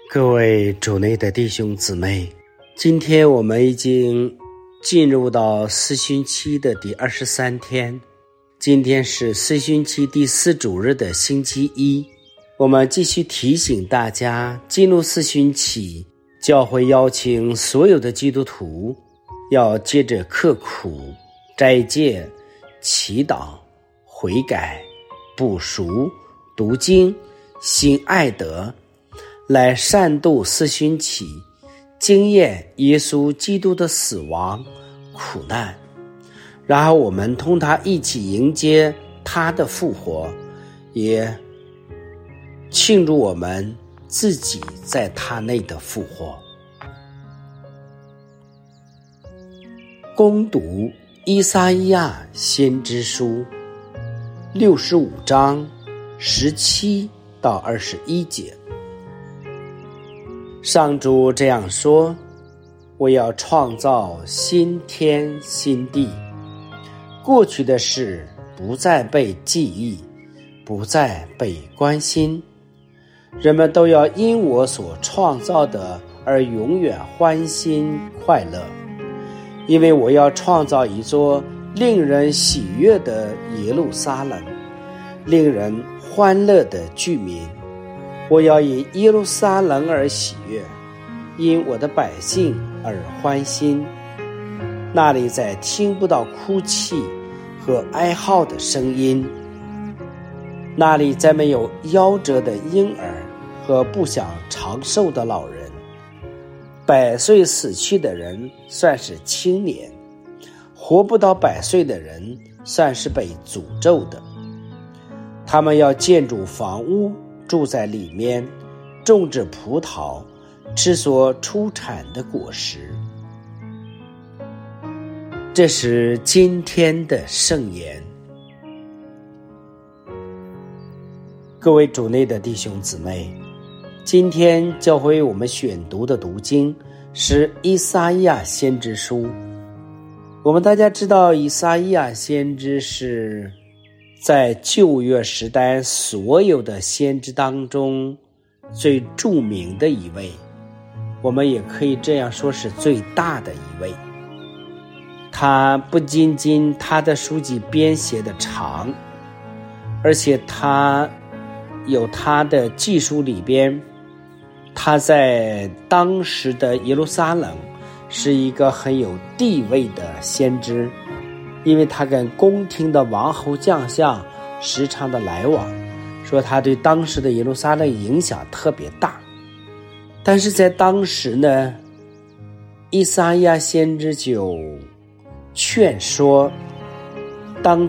各位主内的弟兄姊妹，今天我们已经进入到四旬期的第23天，今天是四旬期第4主日的星期一。我们继续提醒大家，进入四旬期，教会邀请所有的基督徒要接着刻苦、斋戒、祈祷、悔改、补赎、读经、行爱德，来善度四旬期，经验耶稣基督的死亡、苦难，然后我们同他一起迎接他的复活，也庆祝我们自己在他内的复活。攻读以赛亚先知书65章17到21节。上主这样说：我要创造新天新地，过去的事不再被记忆，不再被关心，人们都要因我所创造的而永远欢欣快乐，因为我要创造一座令人喜悦的耶路撒冷，令人欢乐的居民。我要因耶路撒冷而喜悦，因我的百姓而欢心。那里再听不到哭泣和哀号的声音，那里再没有夭折的婴儿和不想长寿的老人。100岁死去的人算是青年，活不到100岁的人算是被诅咒的。他们要建筑房屋，住在里面，种植葡萄，吃所出产的果实。这是今天的圣言。各位主内的弟兄姊妹，今天教会我们选读的读经是以赛亚先知书。我们大家知道，以赛亚先知是在旧约时代所有的先知当中最著名的一位，我们也可以这样说是最大的一位。他不仅仅他的书籍编写的长，而且他有他的技术里边，他在当时的耶路撒冷是一个很有地位的先知，因为他跟宫廷的王侯将相时常的来往，说他对当时的耶路撒冷影响特别大。但是在当时呢，以赛亚先知就劝说当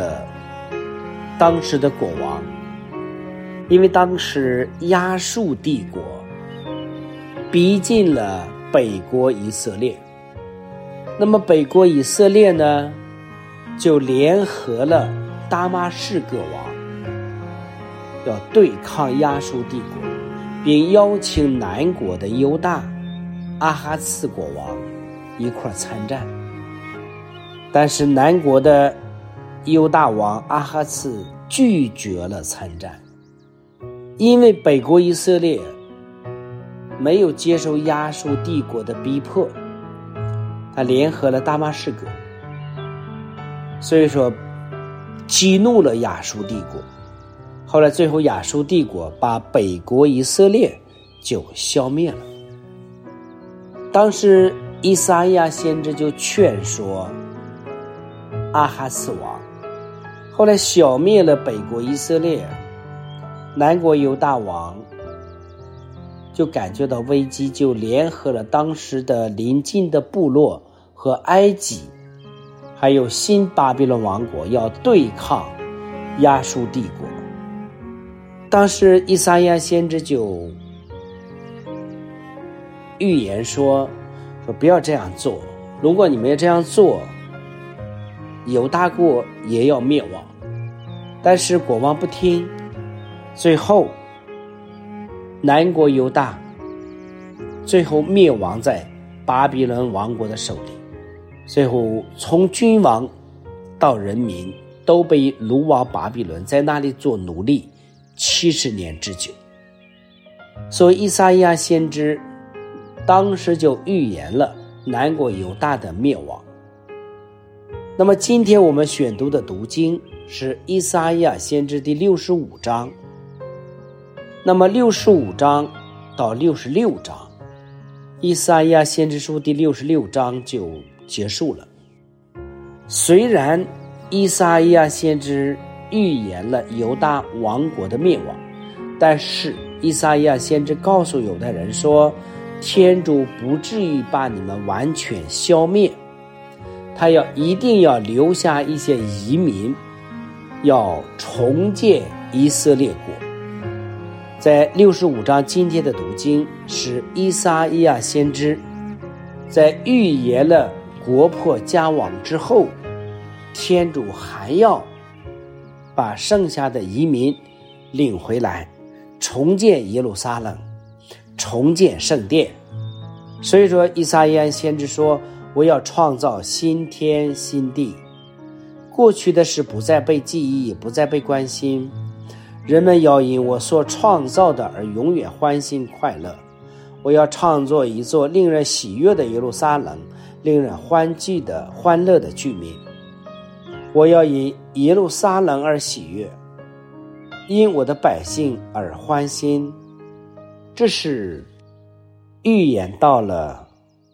时的国王，因为当时亚述帝国逼近了北国以色列，那么北国以色列呢，就联合了大马士革王，要对抗亚述帝国，并邀请南国的犹大阿哈次国王一块参战。但是南国的犹大王阿哈次拒绝了参战，因为北国以色列没有接受亚述帝国的逼迫，他联合了大马士革，所以说激怒了亚述帝国。后来最后亚述帝国把北国以色列就消灭了。当时以赛亚先知就劝说阿哈次王，后来消灭了北国以色列，南国犹大王就感觉到危机，就联合了当时的邻近的部落和埃及还有新巴比伦王国，要对抗亚述帝国。当时以赛亚先知就预言说不要这样做，如果你们这样做，犹大国也要灭亡。但是国王不听，最后南国犹大最后灭亡在巴比伦王国的手里，最后从君王到人民都被掳往巴比伦，在那里做奴隶70年之久。 所以以赛亚先知当时就预言了南国犹大的灭亡。那么今天我们选读的读经是以赛亚先知第65章，那么65章到66章，以赛亚先知书第66章就结束了。虽然以赛亚先知预言了犹大王国的灭亡，但是以赛亚先知告诉犹太人说，天主不至于把你们完全消灭，他一定要留下一些移民，要重建以色列国。在65章今天的读经是以赛亚先知在预言了国破家亡之后，天主还要把剩下的移民领回来，重建耶路撒冷，重建圣殿。所以说以赛亚先知说，我要创造新天新地，过去的事不再被记忆，也不再被关心，人们要因我所创造的而永远欢欣快乐。我要创造一座令人喜悦的耶路撒冷，令人欢乐的居民。我要因耶路撒冷而喜悦，因我的百姓而欢欣。这是预言到了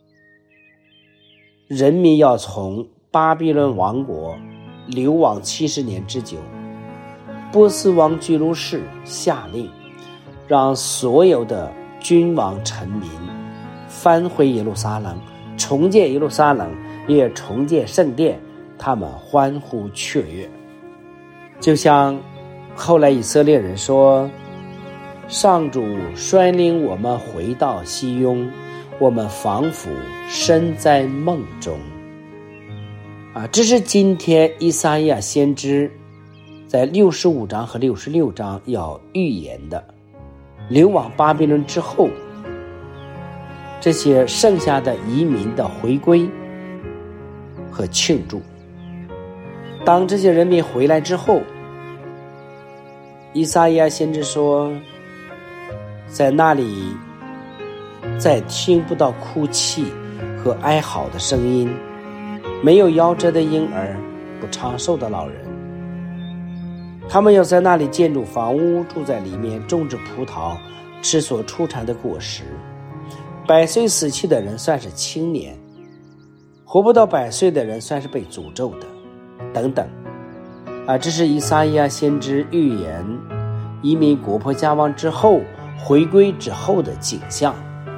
人民要从巴比伦王国流亡70年之久，波斯王居鲁士下令让所有的君王臣民翻回耶路撒冷，重建耶路撒冷，也重建圣殿，他们欢呼雀跃。就像后来以色列人说，上主率领我们回到西雍，我们仿佛身在梦中。这是今天以赛亚先知在65章和66章要预言的，流亡巴比伦之后，这些剩下的移民的回归和庆祝。当这些人民回来之后，以赛亚先知说，在那里再听不到哭泣和哀嚎的声音，没有夭折的婴儿，不长寿的老人。他们要在那里建筑房屋，住在里面，种植葡萄，吃所出产的果实。100岁死去的人算是青年，活不到100岁的人算是被诅咒的，等等。这是以赛亚先知预言移民国破家亡之后回归之后的景象。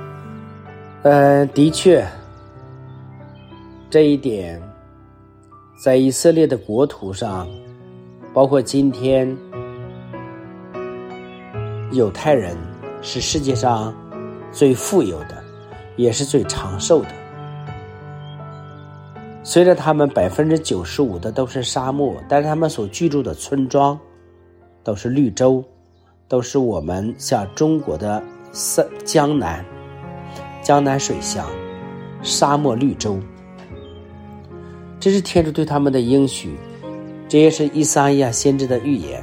的确，这一点在以色列的国土上，包括今天，犹太人是世界上最富有的，也是最长寿的。虽然他们95%的都是沙漠，但是他们所居住的村庄都是绿洲，都是我们像中国的江南水乡，沙漠绿洲。这是天主对他们的应许，这也是以赛亚先知的预言。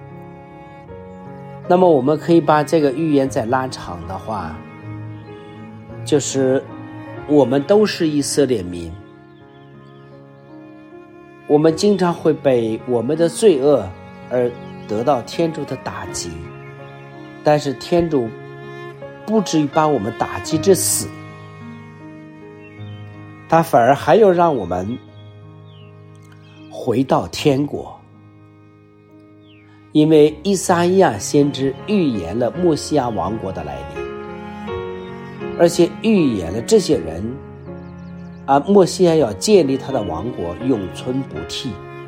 那么我们可以把这个预言再拉长的话，就是我们都是以色列民，我们经常会被我们的罪恶而得到天主的打击，但是天主不至于把我们打击致死，他反而还要让我们回到天国。因为以赛亚先知预言了默西亚王国的来临，而且预言了这些人默西亚要建立他的王国，永存不替。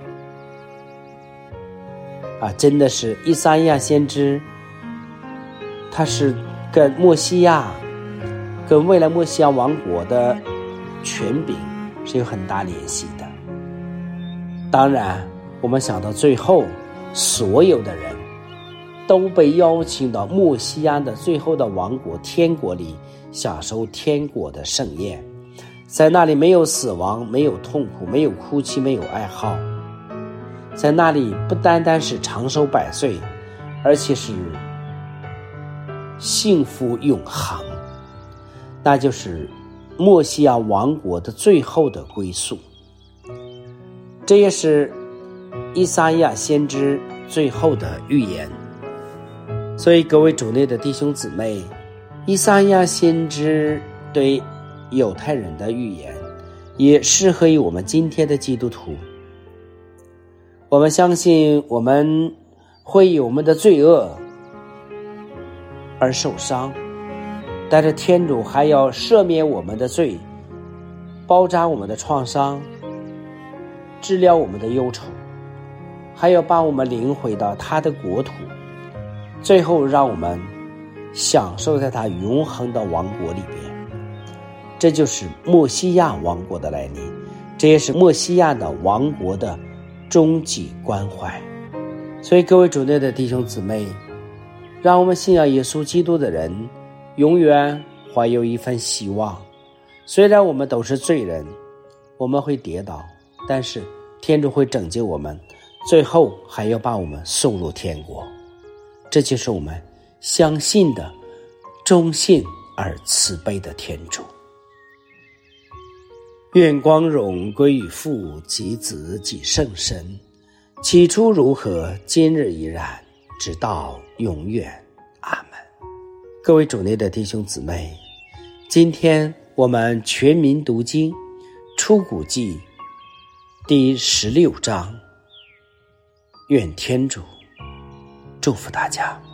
真的是以赛亚先知，他是跟默西亚，跟未来默西亚王国的权柄是有很大联系的。当然，我们想到最后，所有的人都被邀请到默西亚的最后的王国天国里，享受天国的盛宴。在那里没有死亡，没有痛苦，没有哭泣，没有哀号。在那里不单单是长寿100岁，而且是幸福永恒，那就是默西亚王国的最后的归宿。这也是以赛亚先知最后的预言。所以各位主内的弟兄姊妹，以赛亚先知对犹太人的预言也适合于我们今天的基督徒。我们相信我们会以我们的罪恶而受伤，但是天主还要赦免我们的罪，包扎我们的创伤，治疗我们的忧愁，还要把我们领回到他的国土，最后让我们享受在他永恒的王国里边。这就是默西亚王国的来临，这也是默西亚的王国的终极关怀。所以各位主内的弟兄姊妹，让我们信仰耶稣基督的人永远怀有一份希望。虽然我们都是罪人，我们会跌倒，但是天主会拯救我们，最后还要把我们送入天国。这就是我们相信的忠信而慈悲的天主。愿光荣归于父及子及圣神，起初如何，今日依然，直到永远。阿们。各位主内的弟兄姊妹，今天我们全民读经出谷记第16章，愿天主祝福大家。